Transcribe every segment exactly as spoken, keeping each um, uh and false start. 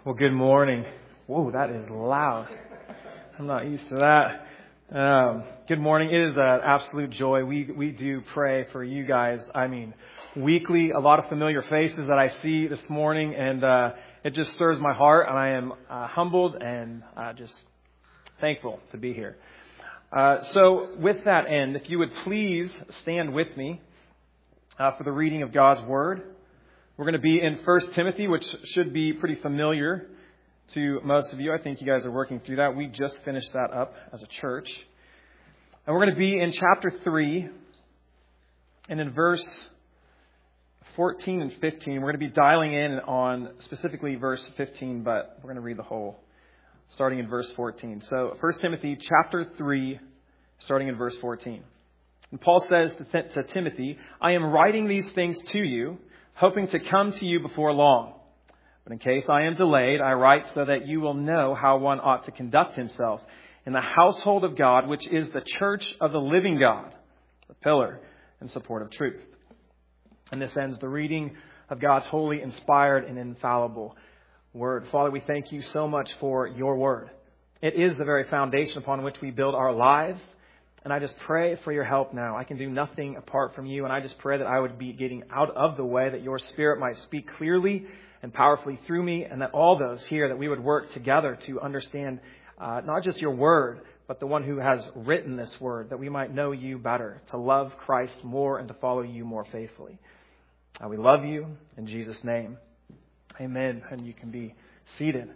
Well, good morning. Whoa, that is loud. I'm not used to that. Um, good morning. It is an absolute joy. We we do pray for you guys. I mean, weekly, a lot of familiar faces that I see this morning, and uh, it just stirs my heart, and I am uh, humbled and uh, just thankful to be here. Uh, so with that end, if you would please stand with me uh, for the reading of God's Word. We're going to be in First Timothy, which should be pretty familiar to most of you. I think you guys are working through that. We just finished that up as a church. And we're going to be in chapter three, and in verse fourteen and fifteen. We're going to be dialing in on specifically verse fifteen, but we're going to read the whole, starting in verse fourteen. So First Timothy chapter three, starting in verse fourteen. And Paul says to, Th- to Timothy, "I am writing these things to you, hoping to come to you before long. But in case I am delayed, I write so that you will know how one ought to conduct himself in the household of God, which is the church of the living God, the pillar and support of truth." And this ends the reading of God's holy, inspired, and infallible Word. Father, we thank you so much for your Word. It is the very foundation upon which we build our lives. And I just pray for your help now. I can do nothing apart from you. And I just pray that I would be getting out of the way, that your Spirit might speak clearly and powerfully through me, and that all those here, that we would work together to understand uh, not just your Word, but the one who has written this Word, that we might know you better, to love Christ more and to follow you more faithfully. Uh, we love you in Jesus' name. Amen. And you can be seated.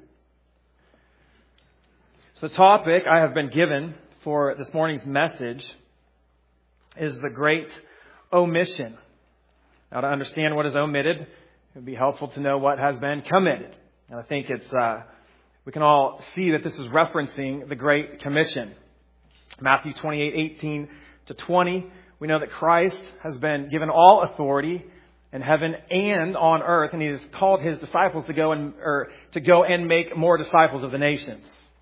So the topic I have been given for this morning's message is the great omission. Now, to understand what is omitted, it would be helpful to know what has been committed. And I think it's uh, we can all see that this is referencing the Great Commission. Matthew twenty-eight, eighteen to twenty, we know that Christ has been given all authority in heaven and on earth, and he has called his disciples to go and or to go and make more disciples of the nations,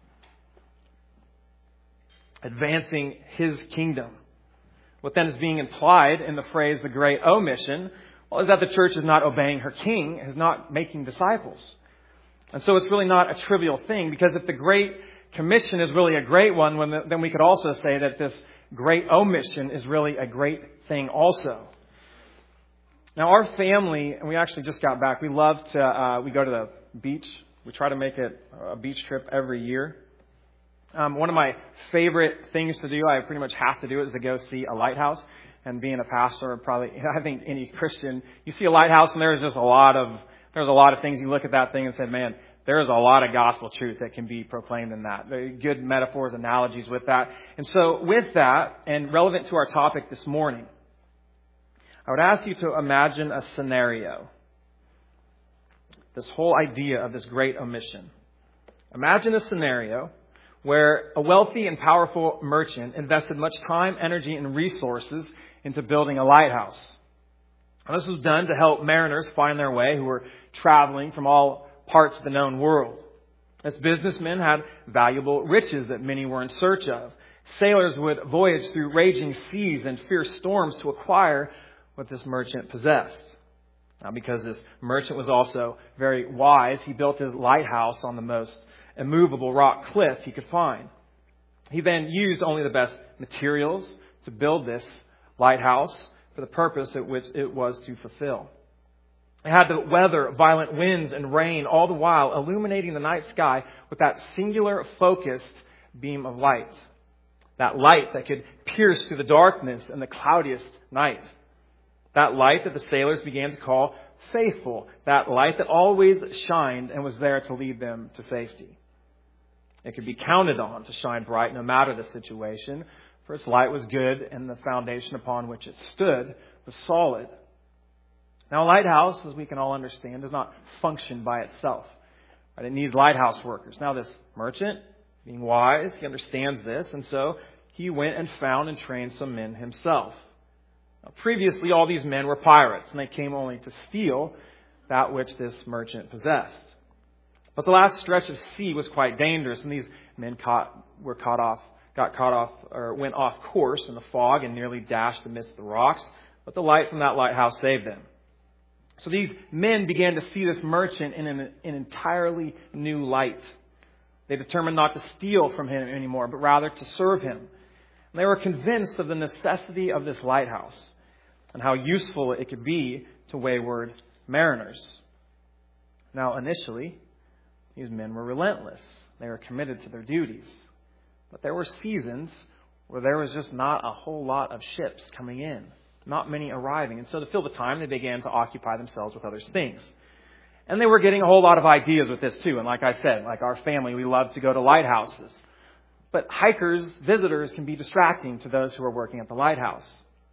advancing his kingdom. What then is being implied in the phrase the great omission, well, is that the church is not obeying her king, is not making disciples. And so it's really not a trivial thing, because if the Great Commission is really a great one, then we could also say that this great omission is really a great thing also. Now, our family, and we actually just got back, we love to, uh, we go to the beach. We try to make it a beach trip every year. Um, one of my favorite things to do, I pretty much have to do it, is to go see a lighthouse. And being a pastor, probably, I think any Christian, you see a lighthouse and there's just a lot of, there's a lot of things. You look at that thing and say, man, there's a lot of gospel truth that can be proclaimed in that. Very good metaphors, analogies with that. And so with that, and relevant to our topic this morning, I would ask you to imagine a scenario. This whole idea of this great omission. Imagine a scenario where a wealthy and powerful merchant invested much time, energy, and resources into building a lighthouse. And this was done to help mariners find their way who were traveling from all parts of the known world. As businessmen had valuable riches that many were in search of. Sailors would voyage through raging seas and fierce storms to acquire what this merchant possessed. Now, because this merchant was also very wise, he built his lighthouse on the most immovable rock cliff he could find. He then used only the best materials to build this lighthouse for the purpose at which it was to fulfill. It had to weather violent winds and rain, all the while illuminating the night sky with that singular focused beam of light. That light that could pierce through the darkness and the cloudiest night. That light that the sailors began to call faithful. That light that always shined and was there to lead them to safety. It could be counted on to shine bright no matter the situation, for its light was good and the foundation upon which it stood was solid. Now, a lighthouse, as we can all understand, does not function by itself. Right? It needs lighthouse workers. Now, this merchant, being wise, he understands this, and so he went and found and trained some men himself. Now, previously, all these men were pirates, and they came only to steal that which this merchant possessed. But the last stretch of sea was quite dangerous, and these men caught, were caught off, got caught off, or went off course in the fog and nearly dashed amidst the rocks. But the light from that lighthouse saved them. So these men began to see this merchant in an, an entirely new light. They determined not to steal from him anymore, but rather to serve him. And they were convinced of the necessity of this lighthouse and how useful it could be to wayward mariners. Now, initially, these men were relentless. They were committed to their duties. But there were seasons where there was just not a whole lot of ships coming in, not many arriving. And so to fill the time, they began to occupy themselves with other things. And they were getting a whole lot of ideas with this too. And like I said, like our family, we love to go to lighthouses. But hikers, visitors can be distracting to those who are working at the lighthouse.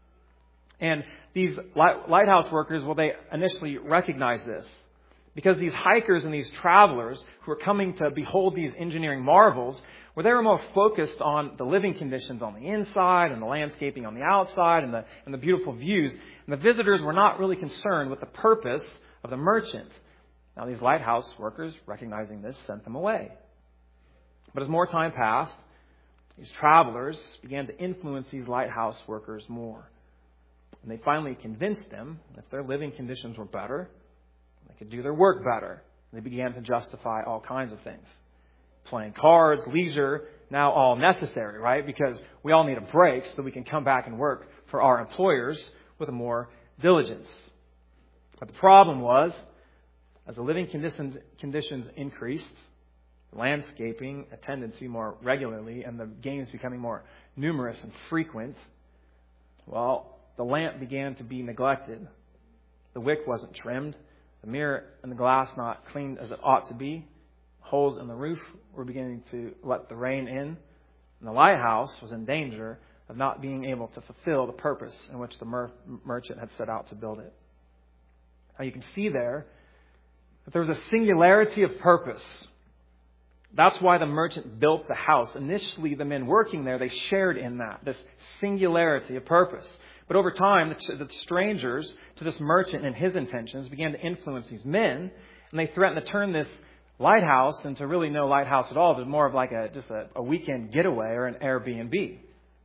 And these lighthouse workers, well, they initially recognized this. Because these hikers and these travelers who are coming to behold these engineering marvels, where they were more focused on the living conditions on the inside and the landscaping on the outside and the, and the beautiful views. And the visitors were not really concerned with the purpose of the merchant. Now, these lighthouse workers, recognizing this, sent them away. But as more time passed, these travelers began to influence these lighthouse workers more. And they finally convinced them that if their living conditions were better, they could do their work better. They began to justify all kinds of things. Playing cards, leisure, now all necessary, right? Because we all need a break so that we can come back and work for our employers with more diligence. But the problem was, as the living conditions, conditions increased, landscaping attended to more regularly, and the games becoming more numerous and frequent, well, the lamp began to be neglected. The wick wasn't trimmed. The mirror and the glass not cleaned as it ought to be. Holes in the roof were beginning to let the rain in. And the lighthouse was in danger of not being able to fulfill the purpose in which the mer- merchant had set out to build it. Now you can see there that there was a singularity of purpose. That's why the merchant built the house. Initially, the men working there, they shared in that, this singularity of purpose. But over time, the, the strangers to this merchant and his intentions began to influence these men, and they threatened to turn this lighthouse into really no lighthouse at all, but more of like a just a, a weekend getaway or an Airbnb.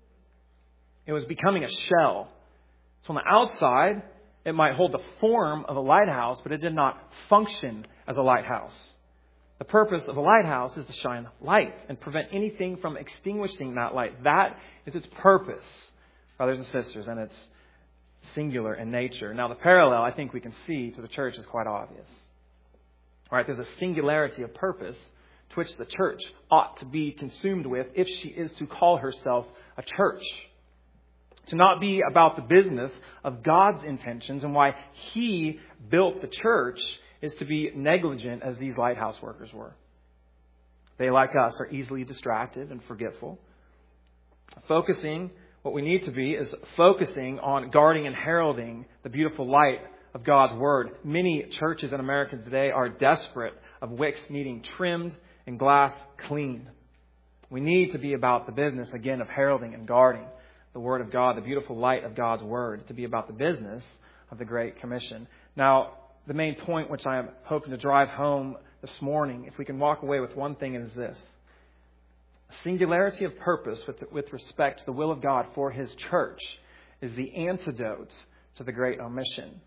It was becoming a shell. So on the outside, it might hold the form of a lighthouse, but it did not function as a lighthouse. The purpose of a lighthouse is to shine light and prevent anything from extinguishing that light. That is its purpose, brothers and sisters, and it's singular in nature. Now, the parallel I think we can see to the church is quite obvious. All right, there's a singularity of purpose to which the church ought to be consumed with if she is to call herself a church. To not be about the business of God's intentions and why He built the church is to be negligent as these lighthouse workers were. They, like us, are easily distracted and forgetful. Focusing, what we need to be is focusing on guarding and heralding the beautiful light of God's Word. Many churches in America today are desperate of wicks needing trimmed and glass cleaned. We need to be about the business, again, of heralding and guarding the Word of God, the beautiful light of God's Word, to be about the business of the Great Commission. Now, the main point which I am hoping to drive home this morning, if we can walk away with one thing, is this. A singularity of purpose with, with respect to the will of God for His church is the antidote to the great omission.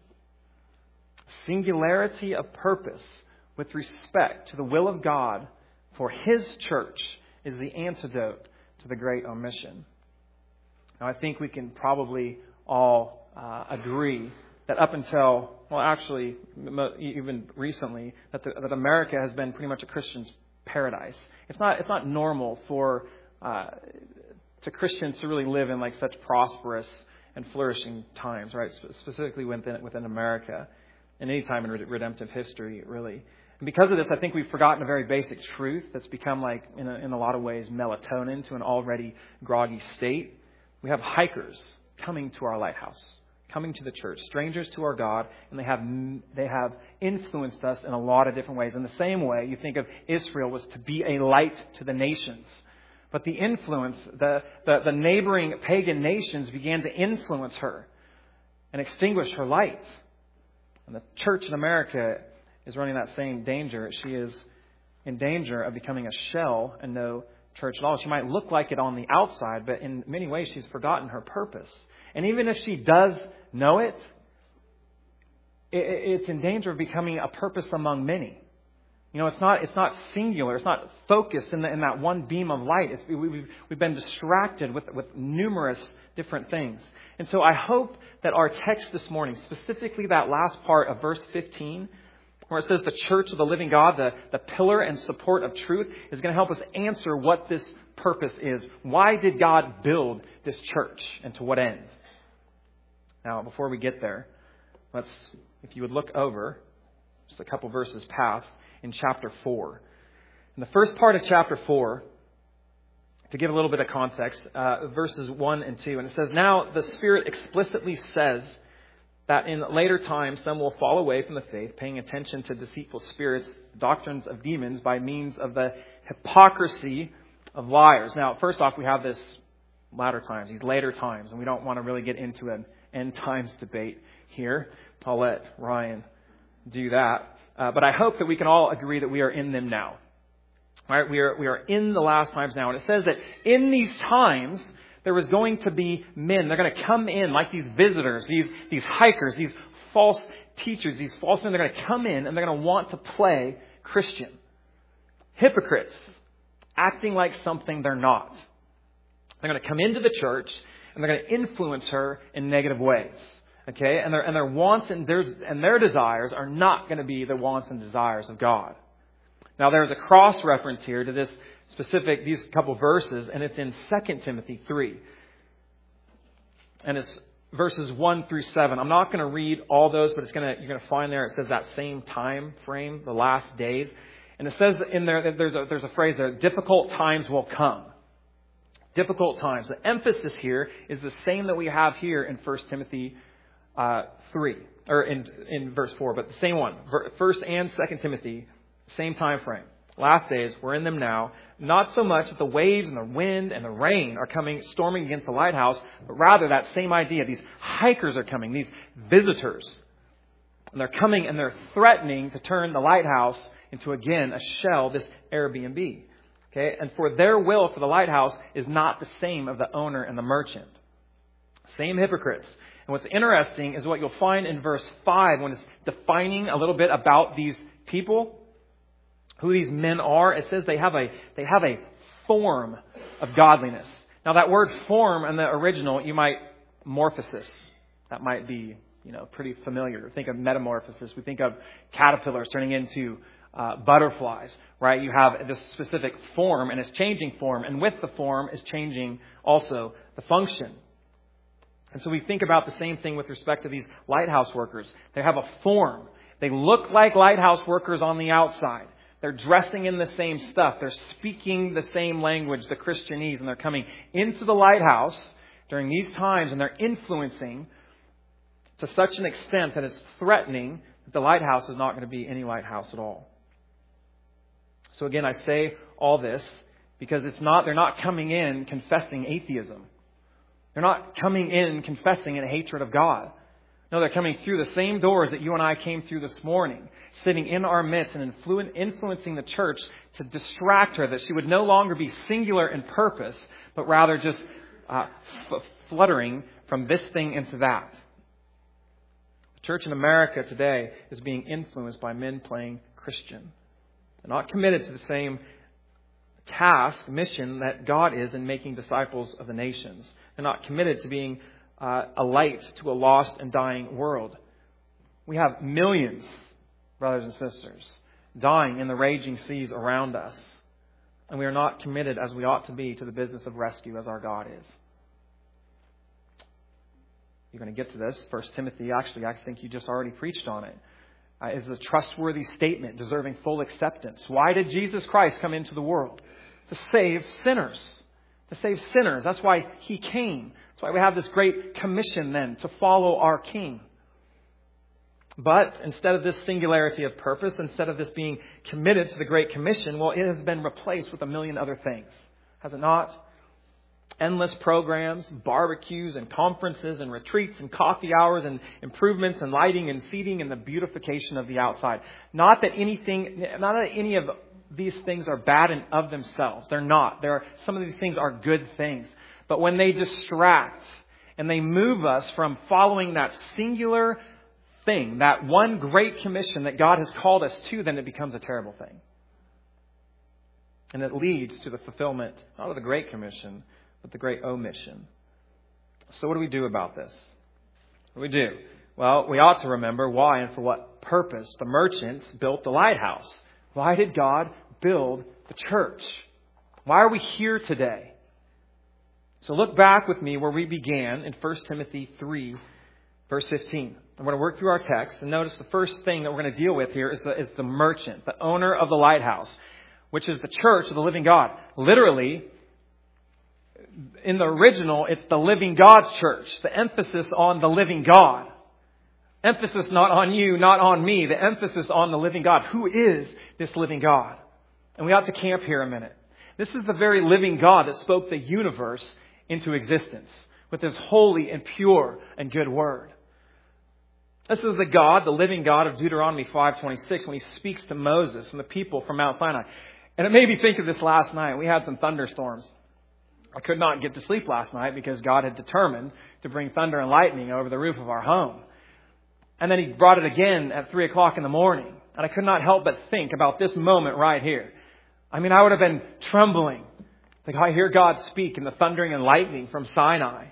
Singularity of purpose with respect to the will of God for His church is the antidote to the great omission. Now, I think we can probably all uh, agree that up until, well, actually, even recently, that, the, that America has been pretty much a Christian's paradise. It's not. It's not normal for uh, to Christians to really live in like such prosperous and flourishing times, right? Specifically within within America, and any time in redemptive history, really. And because of this, I think we've forgotten a very basic truth that's become like, in a, in a lot of ways, melatonin to an already groggy state. We have hikers coming to our lighthouse, coming to the church, strangers to our God, and they have they have influenced us in a lot of different ways. In the same way, you think of Israel was to be a light to the nations. But the influence, the, the, the neighboring pagan nations began to influence her and extinguish her light. And the church in America is running that same danger. She is in danger of becoming a shell and no church at all. She might look like it on the outside, but in many ways she's forgotten her purpose. And even if she does know it, it's in danger of becoming a purpose among many. You know, it's not it's not singular. It's not focused in, the, in that one beam of light. It's, we, we've, we've been distracted with, with numerous different things. And so I hope that our text this morning, specifically that last part of verse fifteen, where it says the church of the living God, the, the pillar and support of truth, is going to help us answer what this purpose is. Why did God build this church, and to what end? Now, before we get there, let's, if you would look over just a couple verses past, in chapter four. In the first part of chapter four, to give a little bit of context, uh, verses one and two, and it says, "Now the Spirit explicitly says that in later times some will fall away from the faith, paying attention to deceitful spirits, doctrines of demons, by means of the hypocrisy of liars." Now, first off, we have this latter times, these later times, and we don't want to really get into an end times debate here. I'll let Ryan do that. Uh, but I hope that we can all agree that we are in them now. All right, we are we are in the last times now. And it says that in these times, there was going to be men. They're going to come in like these visitors, these, these hikers, these false teachers, these false men. They're going to come in and they're going to want to play Christian. Hypocrites, acting like something they're not. They're going to come into the church and they're going to influence her in negative ways. Okay, and their and their wants and their and their desires are not going to be the wants and desires of God. Now, there's a cross reference here to this specific these couple verses, and it's in Second Timothy three, and it's verses one through seven. I'm not going to read all those, but it's going to you're going to find there it says that same time frame, the last days, and it says in there that there's a there's a phrase there: difficult times will come. Difficult times. The emphasis here is the same that we have here in First Timothy. Uh, three, or in in verse four, but the same one. First and Second Timothy, same time frame. Last days, we're in them now. Not so much that the waves and the wind and the rain are coming, storming against the lighthouse, but rather that same idea. These hikers are coming, these visitors. And they're coming and they're threatening to turn the lighthouse into, again, a shell, this Airbnb. Okay, and for their will for the lighthouse is not the same of the owner and the merchant. Same hypocrites. And what's interesting is what you'll find in verse five when it's defining a little bit about these people, who these men are. It says they have a they have a form of godliness. Now, that word form in the original, you might morphosis. That might be, you know, pretty familiar. Think of metamorphosis. We think of caterpillars turning into uh, butterflies, right? You have this specific form and it's changing form, and with the form is changing also the function. And so we think about the same thing with respect to these lighthouse workers. They have a form. They look like lighthouse workers on the outside. They're dressing in the same stuff. They're speaking the same language, the Christianese, and they're coming into the lighthouse during these times, and they're influencing to such an extent that it's threatening that the lighthouse is not going to be any lighthouse at all. So again, I say all this because it's not, they're not coming in confessing atheism. They're not coming in confessing a hatred of God. No, they're coming through the same doors that you and I came through this morning, sitting in our midst and influ- influencing the church to distract her, that she would no longer be singular in purpose, but rather just uh, f- fluttering from this thing into that. The church in America today is being influenced by men playing Christian. They're not committed to the same task, mission that God is in making disciples of the nations. They're not committed to being uh, a light to a lost and dying world. We have millions, brothers and sisters, dying in the raging seas around us. And we are not committed as we ought to be to the business of rescue as our God is. You're going to get to this. First Timothy, actually, I think you just already preached on it. Uh, is a trustworthy statement deserving full acceptance. Why did Jesus Christ come into the world? To save sinners. To save sinners. That's why He came. That's why we have this great commission then to follow our King. But instead of this singularity of purpose, instead of this being committed to the Great Commission, well, it has been replaced with a million other things. Has it not? Endless programs, barbecues and conferences and retreats and coffee hours and improvements and lighting and seating and the beautification of the outside. Not that anything, not that any of these things are bad in of themselves. They're not. There are, some of these things are good things. But when they distract and they move us from following that singular thing, that one great commission that God has called us to, then it becomes a terrible thing. And it leads to the fulfillment, not of the Great Commission, but the Great Omission. So what do we do about this? What do we do? Well, we ought to remember why and for what purpose the merchants built the lighthouse. Why did God build the church? Why are we here today? So look back with me where we began in First Timothy three, verse fifteen. I'm going to work through our text, and notice the first thing that we're going to deal with here is the, is the merchant, the owner of the lighthouse, which is the church of the living God. Literally, in the original, it's the living God's church. The emphasis on the living God. Emphasis not on you, not on me. The emphasis on the living God. Who is this living God? And we ought to camp here a minute. This is the very living God that spoke the universe into existence with His holy and pure and good word. This is the God, the living God of Deuteronomy five twenty-six, when He speaks to Moses and the people from Mount Sinai. And it made me think of this last night. We had some thunderstorms. I could not get to sleep last night because God had determined to bring thunder and lightning over the roof of our home. And then He brought it again at three o'clock in the morning. And I could not help but think about this moment right here. I mean, I would have been trembling. Like I hear God speak in the thundering and lightning from Sinai.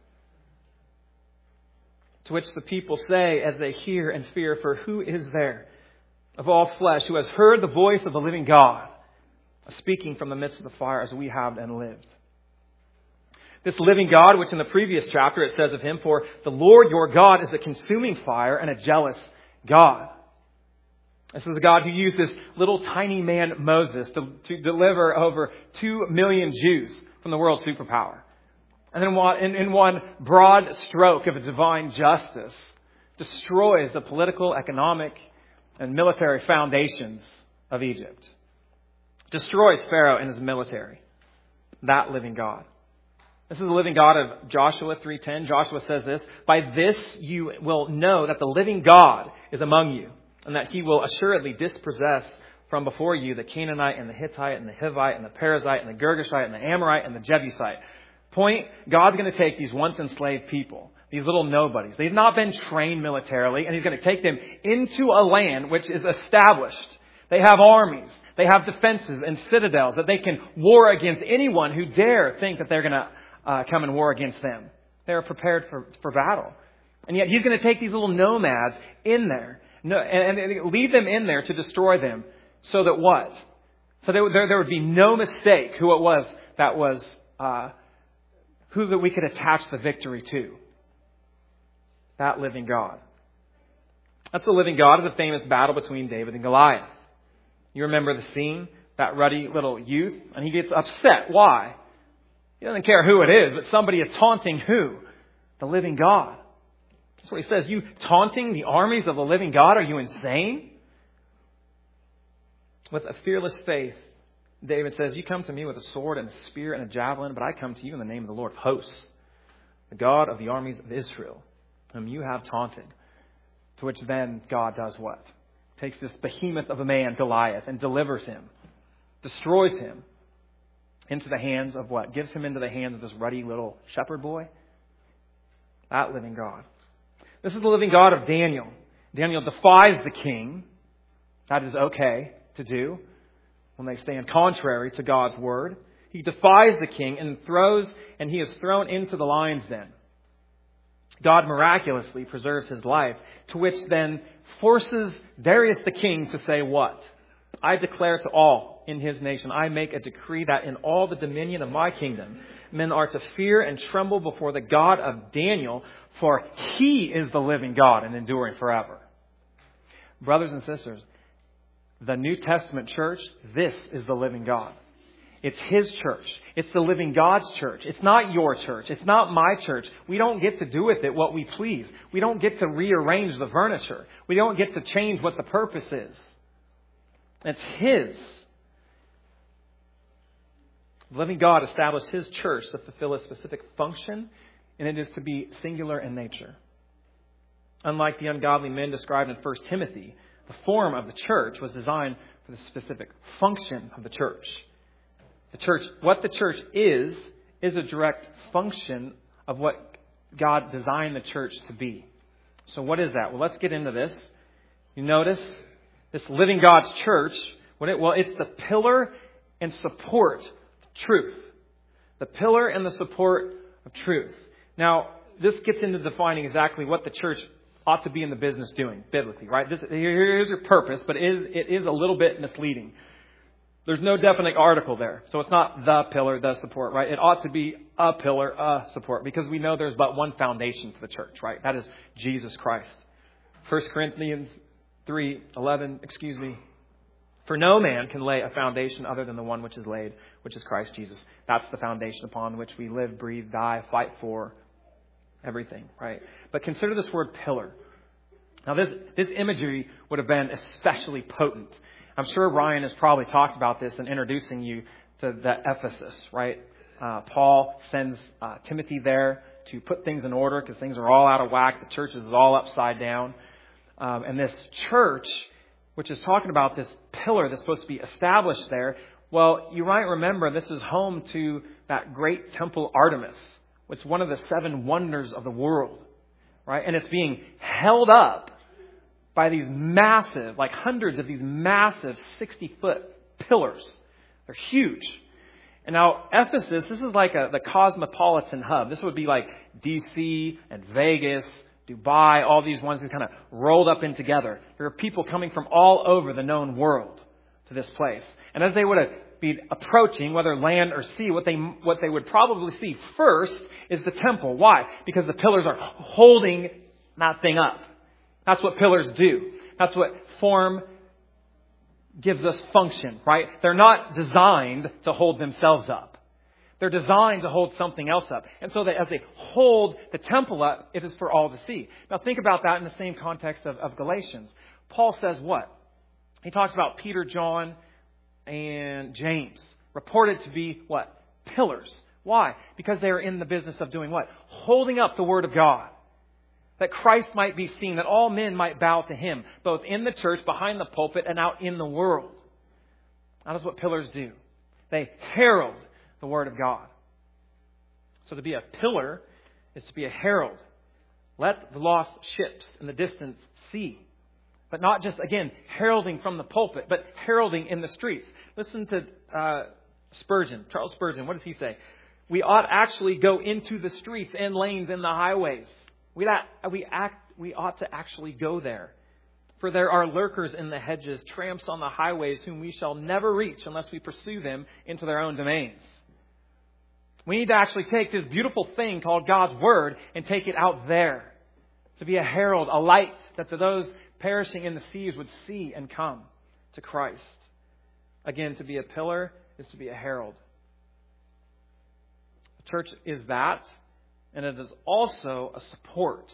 To which the people say as they hear and fear, for who is there of all flesh who has heard the voice of the living God speaking from the midst of the fire as we have and lived? This living God, which in the previous chapter it says of Him, for the Lord your God is a consuming fire and a jealous God. This is a God who used this little tiny man, Moses, to, to deliver over two million Jews from the world superpower. And then one, in, in one broad stroke of a divine justice, destroys the political, economic, and military foundations of Egypt. Destroys Pharaoh and his military. That living God. This is the living God of Joshua three ten. Joshua says this, by this you will know that the living God is among you, and that He will assuredly dispossess from before you the Canaanite and the Hittite and the Hivite and the Perizzite and the Girgashite and the Amorite and the Jebusite. Point, God's going to take these once enslaved people, these little nobodies. They've not been trained militarily, and He's going to take them into a land which is established. They have armies. They have defenses and citadels that they can war against anyone who dare think that they're going to uh, come and war against them. They're prepared for, for battle. And yet He's going to take these little nomads in there no, and, and leave them in there to destroy them so that what? So there, there, there would be no mistake who it was that was... Uh, who that we could attach the victory to. That living God. That's the living God of the famous battle between David and Goliath. You remember the scene? That ruddy little youth. And he gets upset. Why? He doesn't care who it is, but somebody is taunting who? The living God. That's what he says. You taunting the armies of the living God? Are you insane? With a fearless faith, David says, you come to me with a sword and a spear and a javelin, but I come to you in the name of the Lord of hosts, the God of the armies of Israel, whom you have taunted. To which then God does what? Takes this behemoth of a man, Goliath, and delivers him, destroys him into the hands of what? Gives him into the hands of this ruddy little shepherd boy. That living God. This is the living God of Daniel. Daniel defies the king. That is okay to do. When they stand contrary to God's word, he defies the king and throws, and he is thrown into the lion's den. God miraculously preserves his life, to which then forces Darius the king to say what? I declare to all in his nation, I make a decree that in all the dominion of my kingdom, men are to fear and tremble before the God of Daniel, for He is the living God and enduring forever. Brothers and sisters, the New Testament church, this is the living God. It's His church. It's the living God's church. It's not your church. It's not my church. We don't get to do with it what we please. We don't get to rearrange the furniture. We don't get to change what the purpose is. It's His. The living God established His church to fulfill a specific function, and it is to be singular in nature. Unlike the ungodly men described in First Timothy, the form of the church was designed for the specific function of the church. The church, what the church is, is a direct function of what God designed the church to be. So what is that? Well, let's get into this. You notice this living God's church. What it, well, it's the pillar and support of truth. The pillar and the support of truth. Now, this gets into defining exactly what the church ought to be in the business doing biblically, right? This, here's your purpose, but it is, it is a little bit misleading. There's no definite article there. So it's not the pillar, the support, right? It ought to be a pillar, a support, because we know there's but one foundation for the church, right? That is Jesus Christ. First Corinthians three eleven, excuse me. For no man can lay a foundation other than the one which is laid, which is Christ Jesus. That's the foundation upon which we live, breathe, die, fight for everything, right? But consider this word pillar. Now this, this imagery would have been especially potent. I'm sure Ryan has probably talked about this in introducing you to the Ephesus, right? Uh, Paul sends uh, Timothy there to put things in order because things are all out of whack. The church is all upside down. Um, and this church, which is talking about this pillar that's supposed to be established there, well, you might remember this is home to that great temple Artemis, which is one of the seven wonders of the world, right? And it's being held up by these massive, like hundreds of these massive sixty-foot pillars. They're huge. And now Ephesus, this is like a, the cosmopolitan hub. This would be like D C and Vegas, Dubai, all these ones that kind of rolled up in together. There are people coming from all over the known world to this place. And as they would be approaching, whether land or sea, what they what they would probably see first is the temple. Why? Because the pillars are holding that thing up. That's what pillars do. That's what form gives us function, right? They're not designed to hold themselves up. They're designed to hold something else up. And so that as they hold the temple up, it is for all to see. Now think about that in the same context of, of Galatians. Paul says what? He talks about Peter, John, and James, reported to be what? Pillars. Why? Because they are in the business of doing what? Holding up the Word of God. That Christ might be seen, that all men might bow to Him, both in the church, behind the pulpit, and out in the world. That is what pillars do. They herald the Word of God. So to be a pillar is to be a herald. Let the lost ships in the distance see. But not just, again, heralding from the pulpit, but heralding in the streets. Listen to uh, Spurgeon, Charles Spurgeon. What does he say? We ought actually go into the streets and lanes and the highways. We, we, act, we ought to actually go there. For there are lurkers in the hedges, tramps on the highways, whom we shall never reach unless we pursue them into their own domains. We need to actually take this beautiful thing called God's Word and take it out there. To be a herald, a light that those perishing in the seas would see and come to Christ. Again, to be a pillar is to be a herald. The church is that. And it is also a support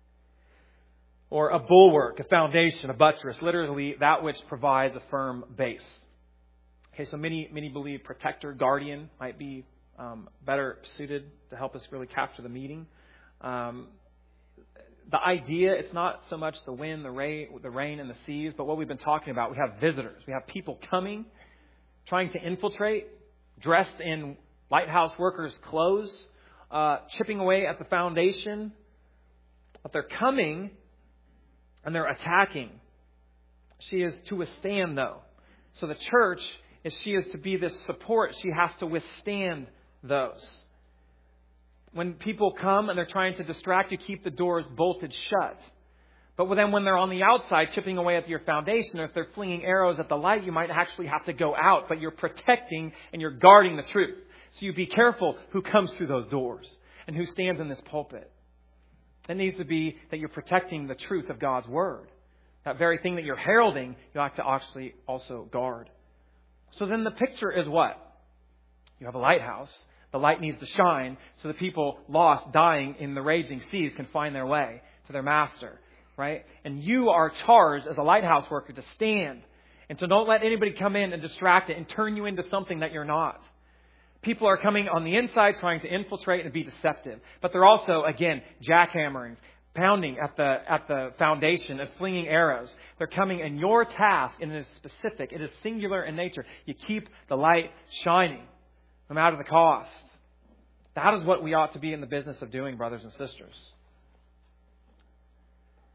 or a bulwark, a foundation, a buttress, literally that which provides a firm base. Okay, so many many believe protector, guardian might be um, better suited to help us really capture the meaning. Um, the idea, it's not so much the wind, the rain, the rain and the seas, but what we've been talking about. We have visitors. We have people coming, trying to infiltrate, dressed in lighthouse workers' clothes, Uh, chipping away at the foundation. But they're coming and they're attacking. She is to withstand, though. So the church, if she is to be this support, she has to withstand those. When people come and they're trying to distract you, keep the doors bolted shut. But then when they're on the outside chipping away at your foundation, or if they're flinging arrows at the light, you might actually have to go out. But you're protecting and you're guarding the truth. So you be careful who comes through those doors and who stands in this pulpit. It needs to be that you're protecting the truth of God's Word. That very thing that you're heralding, you have to actually also guard. So then the picture is what? You have a lighthouse. The light needs to shine so the people lost, dying in the raging seas can find their way to their master. Right? And you are charged as a lighthouse worker to stand. And so don't let anybody come in and distract it and turn you into something that you're not. People are coming on the inside trying to infiltrate and be deceptive. But they're also, again, jackhammering, pounding at the at the foundation and flinging arrows. They're coming, and your task, and it is specific, it is singular in nature. You keep the light shining, no matter the cost. That is what we ought to be in the business of doing, brothers and sisters.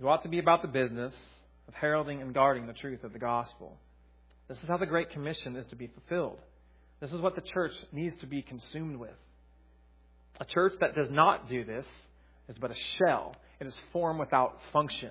You ought to be about the business of heralding and guarding the truth of the gospel. This is how the Great Commission is to be fulfilled. This is what the church needs to be consumed with. A church that does not do this is but a shell. It is form without function.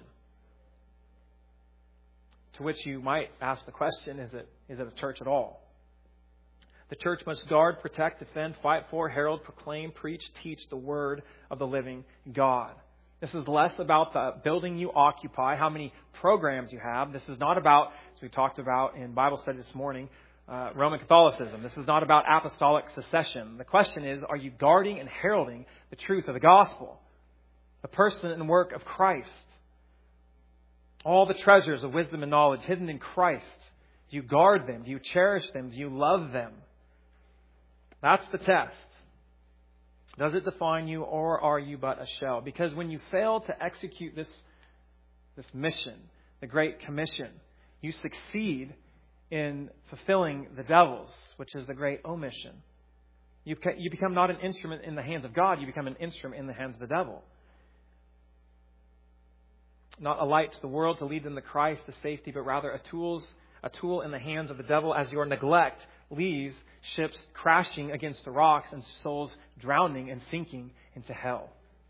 To which you might ask the question, is it, is it a church at all? The church must guard, protect, defend, fight for, herald, proclaim, preach, teach the word of the living God. This is less about the building you occupy, how many programs you have. This is not about, as we talked about in Bible study this morning, uh, Roman Catholicism. This is not about apostolic succession. The question is, are you guarding and heralding the truth of the gospel, the person and work of Christ? All the treasures of wisdom and knowledge hidden in Christ. Do you guard them? Do you cherish them? Do you love them? That's the test. Does it define you, or are you but a shell? Because when you fail to execute this, this mission, the Great Commission, you succeed in fulfilling the devil's, which is the great omission. You, you become not an instrument in the hands of God, you become an instrument in the hands of the devil. Not a light to the world to lead them to Christ, to safety, but rather a tools, a tool in the hands of the devil as your neglect leaves ships crashing against the rocks and souls drowning and sinking into hell.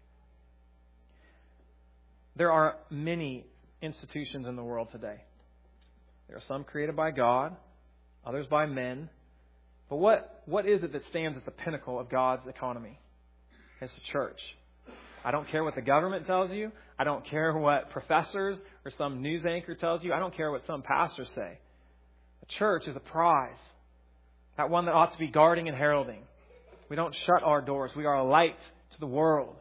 There are many institutions in the world today. There are some created by God, others by men. But what, what is it that stands at the pinnacle of God's economy? It's the church. I don't care what the government tells you. I don't care what professors or some news anchor tells you. I don't care what some pastors say. The church is a prize. That one that ought to be guarding and heralding. We don't shut our doors. We are a light to the world.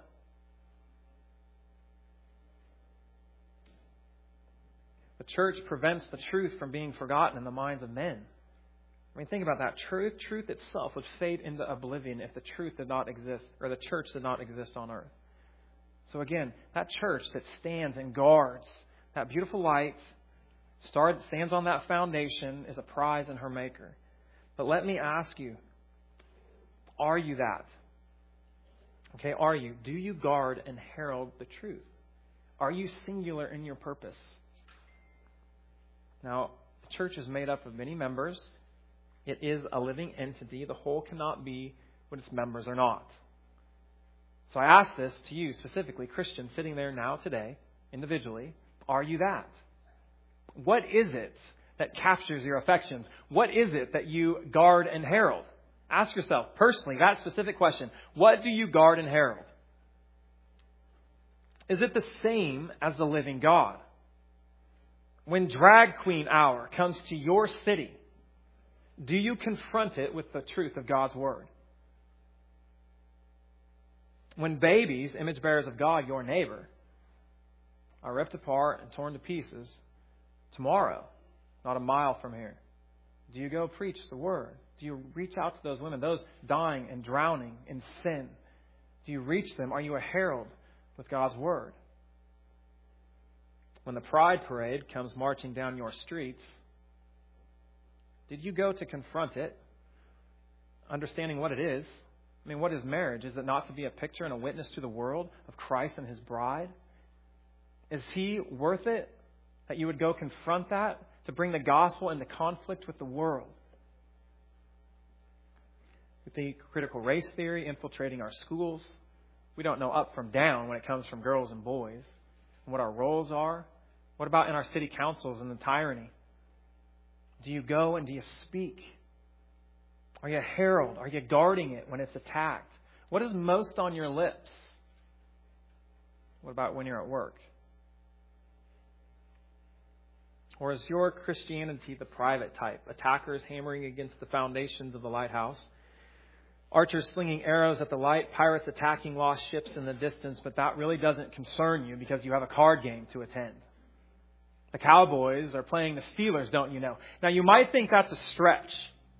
The church prevents the truth from being forgotten in the minds of men. I mean, think about that. Truth, truth itself would fade into oblivion if the truth did not exist, or the church did not exist on earth. So again, that church that stands and guards that beautiful light, starts, stands on that foundation, is a prize in her maker. But let me ask you, are you that? Okay, are you? Do you guard and herald the truth? Are you singular in your purpose? Now, the church is made up of many members. It is a living entity. The whole cannot be what its members are not. So I ask this to you specifically, Christians sitting there now today, individually. Are you that? What is it that captures your affections? What is it that you guard and herald? Ask yourself personally that specific question. What do you guard and herald? Is it the same as the living God? When drag queen hour comes to your city, do you confront it with the truth of God's word? When babies, image bearers of God, your neighbor, are ripped apart and torn to pieces tomorrow, not a mile from here, do you go preach the word? Do you reach out to those women, those dying and drowning in sin? Do you reach them? Are you a herald with God's word? When the pride parade comes marching down your streets, did you go to confront it, understanding what it is? I mean, what is marriage? Is it not to be a picture and a witness to the world of Christ and His bride? Is He worth it that you would go confront that to bring the gospel into conflict with the world? With the critical race theory infiltrating our schools, we don't know up from down when it comes from girls and boys and what our roles are. What about in our city councils and the tyranny? Do you go and do you speak? Are you a herald? Are you guarding it when it's attacked? What is most on your lips? What about when you're at work? Or is your Christianity the private type? Attackers hammering against the foundations of the lighthouse. Archers slinging arrows at the light. Pirates attacking lost ships in the distance. But that really doesn't concern you because you have a card game to attend. The Cowboys are playing the Steelers, don't you know? Now, you might think that's a stretch.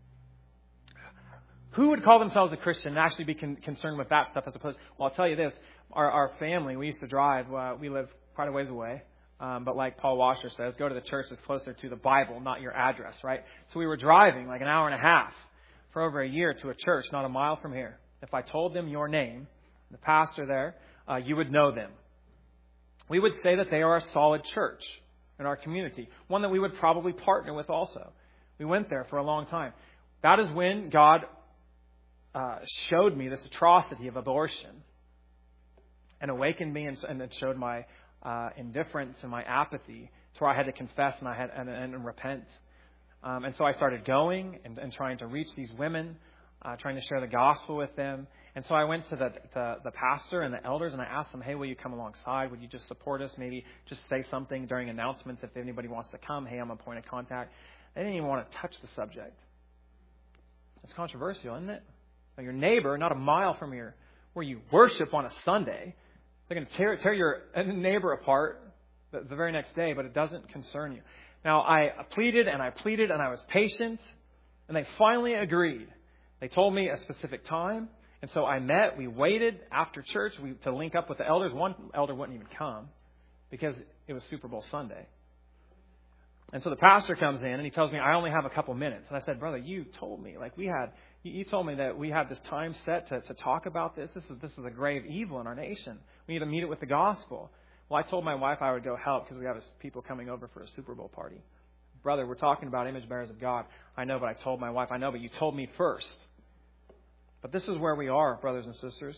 Who would call themselves a Christian and actually be con- concerned with that stuff as opposed... Well, I'll tell you this. Our, our family, we used to drive. Uh, we live quite a ways away. Um, but like Paul Washer says, go to the church that's closer to the Bible, not your address, right? So we were driving like an hour and a half for over a year to a church not a mile from here. If I told them your name, the pastor there, uh, you would know them. we would say that they are a solid church in our community, one that we would probably partner with also. We went there for a long time. That is when God uh, showed me this atrocity of abortion and awakened me, and, and it showed my uh, indifference and my apathy to where I had to confess and I had and, and, and repent. Um, and so I started going and, and trying to reach these women, uh, trying to share the gospel with them. And so I went to the, the the pastor and the elders and I asked them, hey, will you come alongside? Would you just support us? Maybe just say something during announcements if anybody wants to come. Hey, I'm a point of contact. They didn't even want to touch the subject. It's controversial, isn't it? Now, your neighbor, not a mile from your where you worship on a Sunday, they're going to tear, tear your neighbor apart the, the very next day, but it doesn't concern you. Now, I pleaded and I pleaded and I was patient, and they finally agreed. They told me a specific time. And so I met, we waited after church we, to link up with the elders. One elder wouldn't even come because it was Super Bowl Sunday. And so the pastor comes in and he tells me, I only have a couple minutes. And I said, brother, you told me, like we had, you, you told me that we had this time set to, to talk about this. This is, this is a grave evil in our nation. We need to meet it with the gospel. Well, I told my wife I would go help because we have people coming over for a Super Bowl party. Brother, we're talking about image bearers of God. I know, but I told my wife, I know, but you told me first. But this is where we are, brothers and sisters.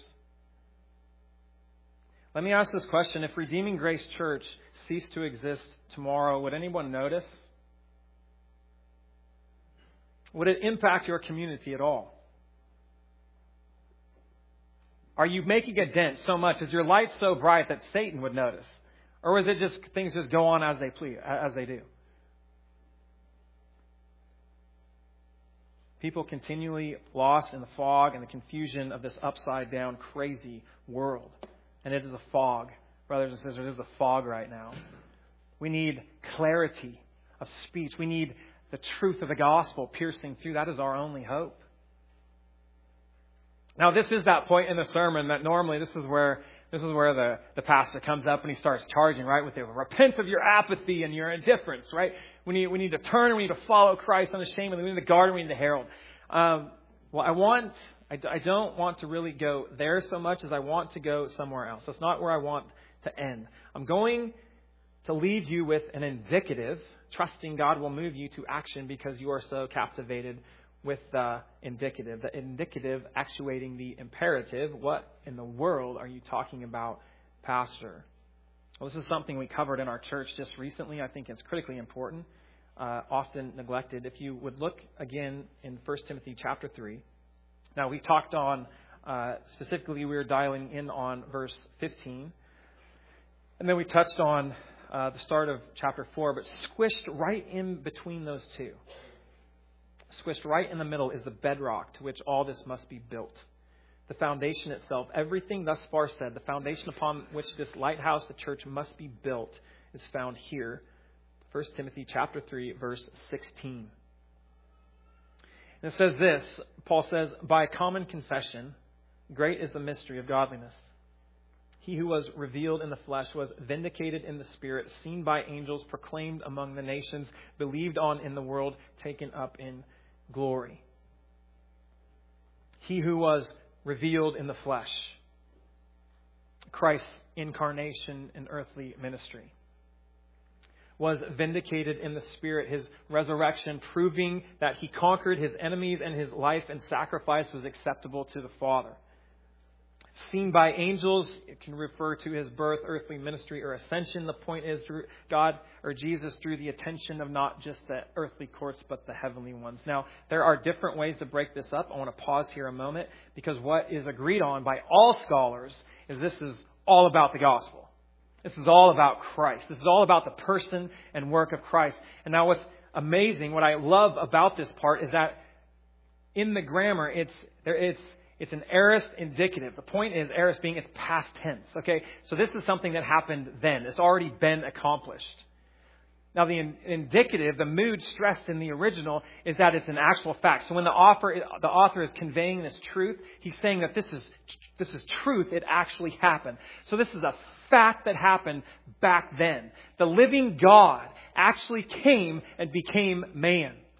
Let me ask this question. If Redeeming Grace Church ceased to exist tomorrow, would anyone notice? Would it impact your community at all? Are you making a dent so much? Is your light so bright that Satan would notice? Or is it just things just go on as they please, as they do? People continually lost in the fog and the confusion of this upside down, crazy world. And it is a fog. Brothers and sisters, it is a fog right now. We need clarity of speech. We need the truth of the gospel piercing through. That is our only hope. Now, this is that point in the sermon that normally this is where this is where the, the pastor comes up and he starts charging, right, with the repent of your apathy and your indifference, right? We need we need to turn and we need to follow Christ unashamedly. We need to guard and we need to herald. Um, well, I want I, I don't want to really go there so much as I want to go somewhere else. That's not where I want to end. I'm going to leave you with an indicative, trusting God will move you to action because you are so captivated with the indicative. The indicative actuating the imperative. What in the world are you talking about, Pastor? Well, this is something we covered in our church just recently. I think it's critically important, uh, often neglected. If you would look again in First Timothy chapter three. Now, we talked on, uh, specifically we were dialing in on verse fifteen. And then we touched on uh, the start of chapter four, but squished right in between those two. Squished right in the middle is the bedrock to which all this must be built. The foundation itself, everything thus far said, the foundation upon which this lighthouse, the church, must be built is found here. First Timothy chapter three, verse sixteen. And it says this, Paul says, by common confession, great is the mystery of godliness. He who was revealed in the flesh was vindicated in the spirit, seen by angels, proclaimed among the nations, believed on in the world, taken up in glory. He who was revealed in the flesh, Christ's incarnation and earthly ministry, was vindicated in the Spirit, His resurrection, proving that He conquered His enemies and His life and sacrifice was acceptable to the Father. Seen by angels, it can refer to His birth, earthly ministry, or ascension. The point is, God or Jesus drew the attention of not just the earthly courts, but the heavenly ones. Now, there are different ways to break this up. I want to pause here a moment, because what is agreed on by all scholars is this is all about the gospel. This is all about Christ. This is all about the person and work of Christ. And now what's amazing, what I love about this part is that in the grammar, it's there, it's It's an aorist indicative. The point is, aorist being it's past tense. Okay, so this is something that happened then. It's already been accomplished. Now, the in, indicative, the mood stressed in the original, is that it's an actual fact. So when the author, the author is conveying this truth, he's saying that this is this is truth. It actually happened. So this is a fact that happened back then. The living God actually came and became man.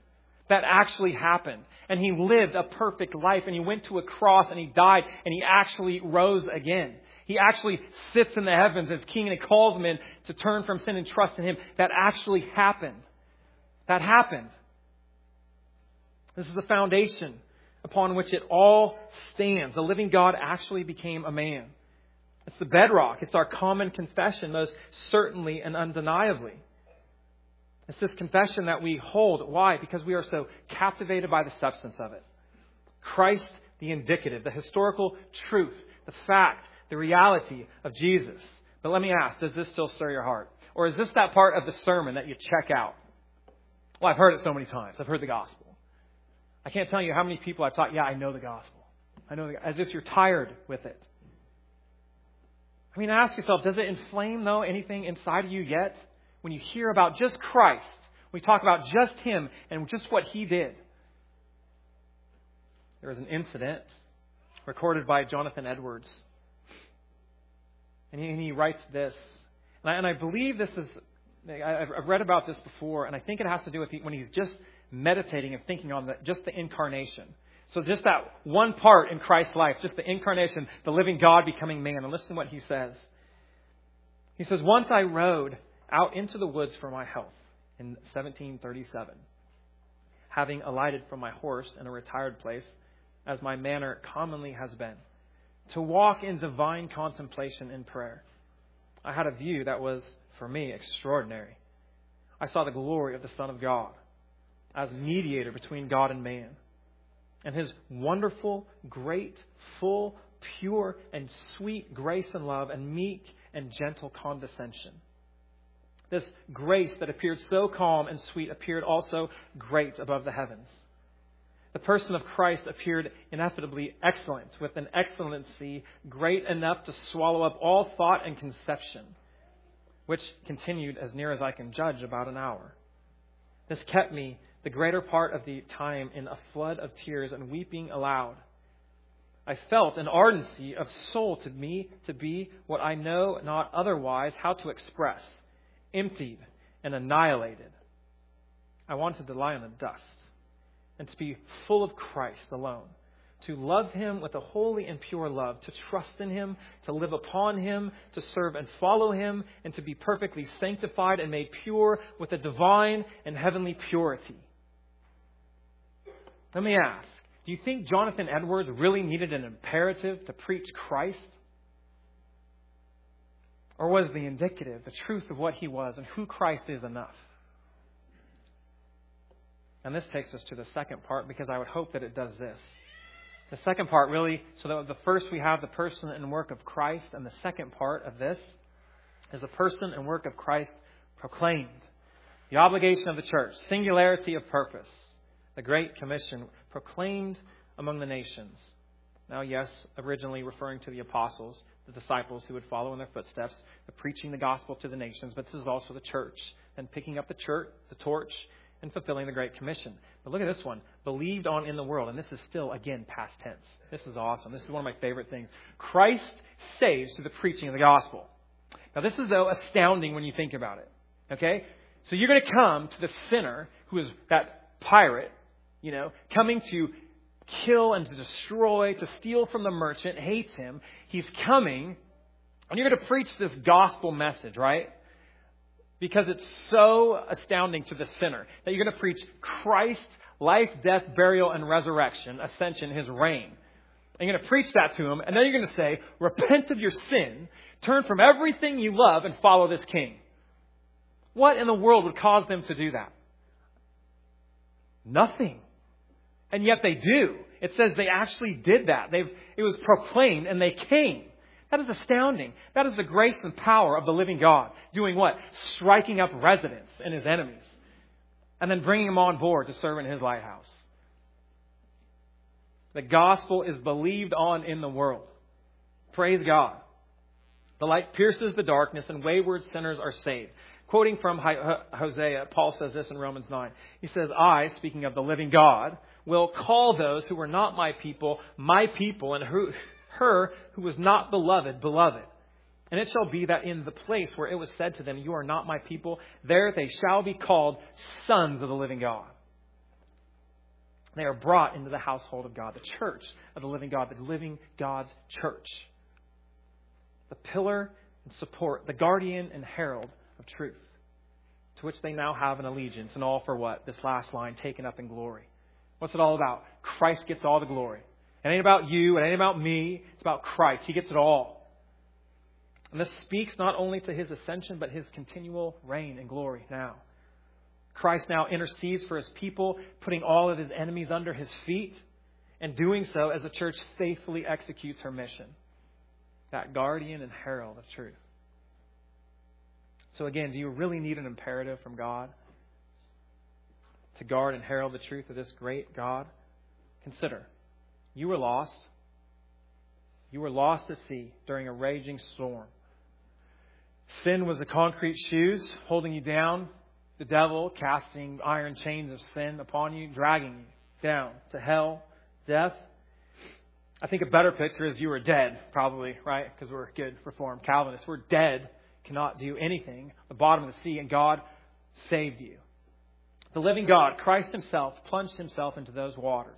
That actually happened. And He lived a perfect life. And He went to a cross and He died. And He actually rose again. He actually sits in the heavens as King and He calls men to turn from sin and trust in Him. That actually happened. That happened. This is the foundation upon which it all stands. The living God actually became a man. It's the bedrock. It's our common confession, most certainly and undeniably. It's this confession that we hold. Why? Because we are so captivated by the substance of it. Christ, the indicative, the historical truth, the fact, the reality of Jesus. But let me ask, does this still stir your heart? Or is this that part of the sermon that you check out? Well, I've heard it so many times. I've heard the gospel. I can't tell you how many people I've taught, yeah, I know the gospel. I know the, as if you're tired with it. I mean, ask yourself, does it inflame, though, anything inside of you yet? When you hear about just Christ, we talk about just Him and just what He did. There was an incident recorded by Jonathan Edwards. And he, and he writes this. And I, and I believe this is, I've, I've read about this before, and I think it has to do with he, when he's just meditating and thinking on the, just the incarnation. So just that one part in Christ's life, just the incarnation, the living God becoming man. And listen to what he says. He says, once I rode out into the woods for my health in seventeen thirty-seven, having alighted from my horse in a retired place, as my manner commonly has been, to walk in divine contemplation in prayer. I had a view that was, for me, extraordinary. I saw the glory of the Son of God as mediator between God and man, and His wonderful, great, full, pure, and sweet grace and love, and meek and gentle condescension. This grace that appeared so calm and sweet appeared also great above the heavens. The person of Christ appeared ineffably excellent, with an excellency great enough to swallow up all thought and conception, which continued, as near as I can judge, about an hour. This kept me the greater part of the time in a flood of tears and weeping aloud. I felt an ardency of soul to me to be what I know not otherwise how to express, emptied and annihilated. I wanted to lie in the dust and to be full of Christ alone, to love Him with a holy and pure love, to trust in Him, to live upon Him, to serve and follow Him, and to be perfectly sanctified and made pure with a divine and heavenly purity. Let me ask, do you think Jonathan Edwards really needed an imperative to preach Christ? Or was the indicative, the truth of what He was and who Christ is, enough? And this takes us to the second part, because I would hope that it does this. The second part really, so that the first we have the person and work of Christ, and the second part of this is the person and work of Christ proclaimed. The obligation of the church, singularity of purpose, the Great Commission proclaimed among the nations. Now, yes, originally referring to the apostles, the disciples who would follow in their footsteps, the preaching the gospel to the nations, but this is also the church, and picking up the church, the torch, and fulfilling the Great Commission. But look at this one, believed on in the world, and this is still, again, past tense. This is awesome. This is one of my favorite things. Christ saves through the preaching of the gospel. Now, this is, though, astounding when you think about it. Okay? So you're going to come to the sinner, who is that pirate, you know, coming to kill and to destroy, to steal from the merchant, hates him. He's coming, and you're going to preach this gospel message, right? Because it's so astounding to the sinner that you're going to preach Christ's life, death, burial, and resurrection, ascension, His reign. And you're going to preach that to him, and then you're going to say, repent of your sin, turn from everything you love, and follow this King. What in the world would cause them to do that? Nothing. And yet they do. It says they actually did that. They've, it was proclaimed and they came. That is astounding. That is the grace and power of the living God. Doing what? Striking up residence in His enemies. And then bringing them on board to serve in His lighthouse. The gospel is believed on in the world. Praise God. The light pierces the darkness and wayward sinners are saved. Quoting from Hosea, Paul says this in Romans nine. He says, I, speaking of the living God, will call those who were not my people, my people, and who, her who was not beloved, beloved. And it shall be that in the place where it was said to them, you are not my people, there they shall be called sons of the living God. They are brought into the household of God, the church of the living God, the living God's church. The pillar and support, the guardian and herald of truth, to which they now have an allegiance, and all for what? This last line, taken up in glory. What's it all about? Christ gets all the glory. It ain't about you, it ain't about me, it's about Christ. He gets it all. And this speaks not only to His ascension, but His continual reign and glory now. Christ now intercedes for His people, putting all of His enemies under His feet, and doing so as the church faithfully executes her mission. That guardian and herald of truth. So again, do you really need an imperative from God to guard and herald the truth of this great God? Consider, you were lost. You were lost at sea during a raging storm. Sin was the concrete shoes holding you down. The devil casting iron chains of sin upon you, dragging you down to hell, death. I think a better picture is you were dead, probably, right? Because we're good Reformed Calvinists. We're dead, cannot do anything, the bottom of the sea, and God saved you. The living God, Christ Himself, plunged Himself into those waters.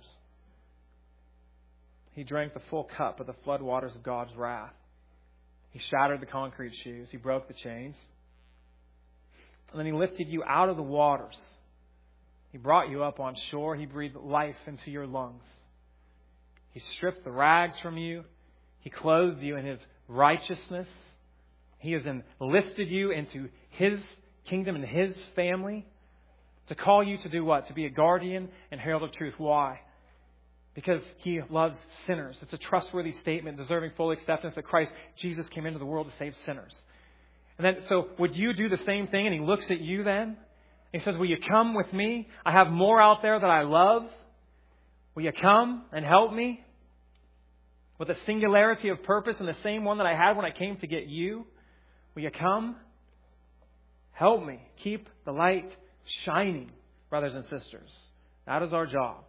He drank the full cup of the flood waters of God's wrath. He shattered the concrete shoes. He broke the chains. And then He lifted you out of the waters. He brought you up on shore. He breathed life into your lungs. He stripped the rags from you. He clothed you in His righteousness. He has enlisted you into His kingdom and His family to call you to do what? To be a guardian and herald of truth. Why? Because He loves sinners. It's a trustworthy statement deserving full acceptance that Christ Jesus came into the world to save sinners. And then, so would you do the same thing? And He looks at you then. He says, will you come with me? I have more out there that I love. Will you come and help me? With a singularity of purpose and the same one that I had when I came to get you. Will you come? Help me. Keep the light shining, brothers and sisters. That is our job.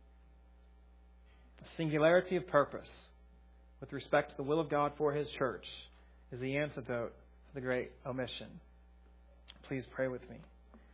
A singularity of purpose with respect to the will of God for His church is the antidote to the great omission. Please pray with me.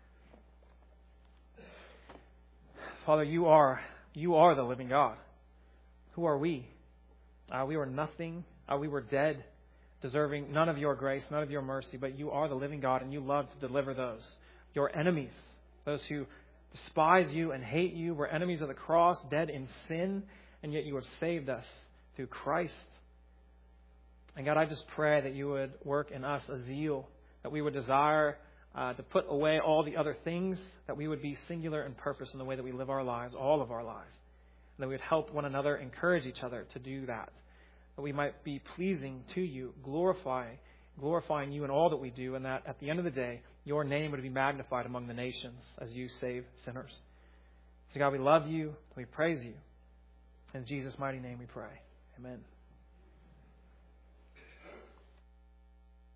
Father, you are, you are the living God. Who are we? Uh, we were nothing. Uh, we were dead, deserving none of your grace, none of your mercy. But you are the living God, and you love to deliver those. Your enemies, those who despise you and hate you, were enemies of the cross, dead in sin, and yet you have saved us through Christ. And God, I just pray that you would work in us a zeal, that we would desire uh, to put away all the other things, that we would be singular in purpose in the way that we live our lives, all of our lives. That we would help one another, encourage each other to do that. That we might be pleasing to you, glorify, glorifying you in all that we do, and that at the end of the day, your name would be magnified among the nations as you save sinners. So God, we love you, we praise you. In Jesus' mighty name we pray. Amen.